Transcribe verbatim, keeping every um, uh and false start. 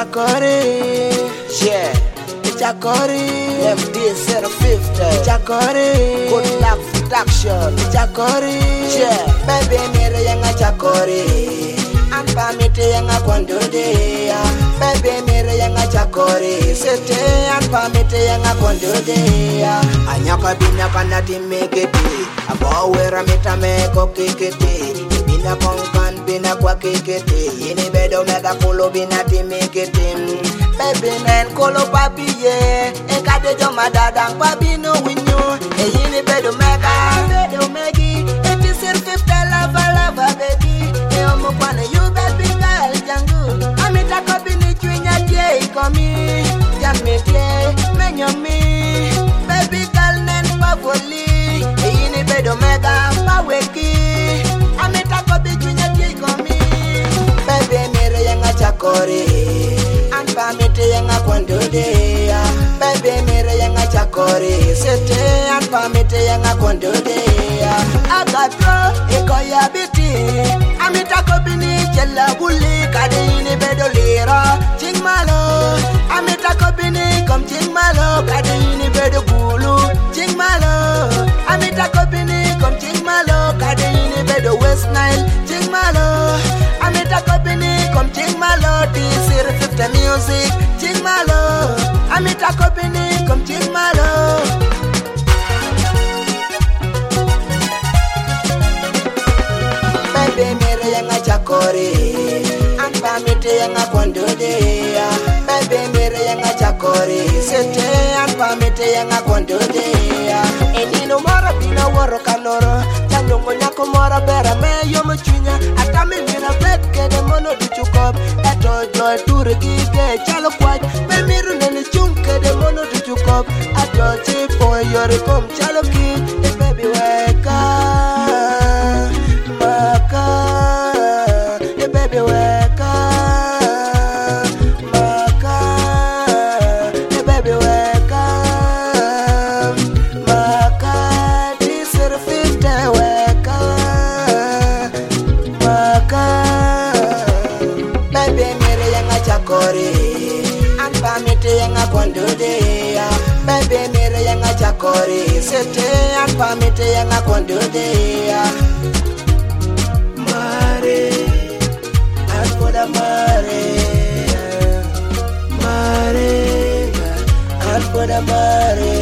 Chakori, yeah, Chakori, M D zero fifty, Chakori, good luck production, Chakori, yeah, baby mere yanga Chakori, ampa mite yanga kwandode, baby mere yanga Chakori, sete ampa mite yanga kwandode, anyaka bina kanati mekete, abawera mita meko kekete, bina konkan bina kwa kekete, ini bedo mega kolo bina timekete. Baby man kolo papi ye, ekade jo madadang papi no winyo, e yini bedo mega, bedo megi, it is your fifth lava lava baby, e omo kwane you baby girl jangu, amita kopi ni chwinya tie ikomi, jamite menyo mi, baby girl nen pavoli, e yini bedo mega paweki, amita kopi chwinya tie ikomi, baby mere yanga Chakori. Pamite yanga kwandode ya baby mere yanga Chakori sete an pamite yanga kwandode ya agatro ekoya biti amita kobini chela buli kadini bedolira chingmalo amita kobini kom chingmalo kadini bedo gulu chingmalo amita kobini kom chingmalo kadini bedo West Nile chingmalo amita kobini kom chingmalo disir fifty music chingmalo amita kobini kom chingmalo baby mere yanga Chakori ampa mite yanga kwandode baby mere yanga Chakori sete ampa mite yanga kwandode enino mora bina woro kaloro nyongo nyako mora bera me yo mchunya atami mira beke de mono dichukop eto joy ture gige chalo kwaj me miru nene chunke de mono dichukop ato chipo yore kom chalo ki e baby weka maka e baby weka maka e baby weka maka disir fifty baby mere yanga Chakori ampa mite yanga kwandode baby mere yanga Chakori sete ampa mite yanga kwandode mare alfoda mare mare alfoda mare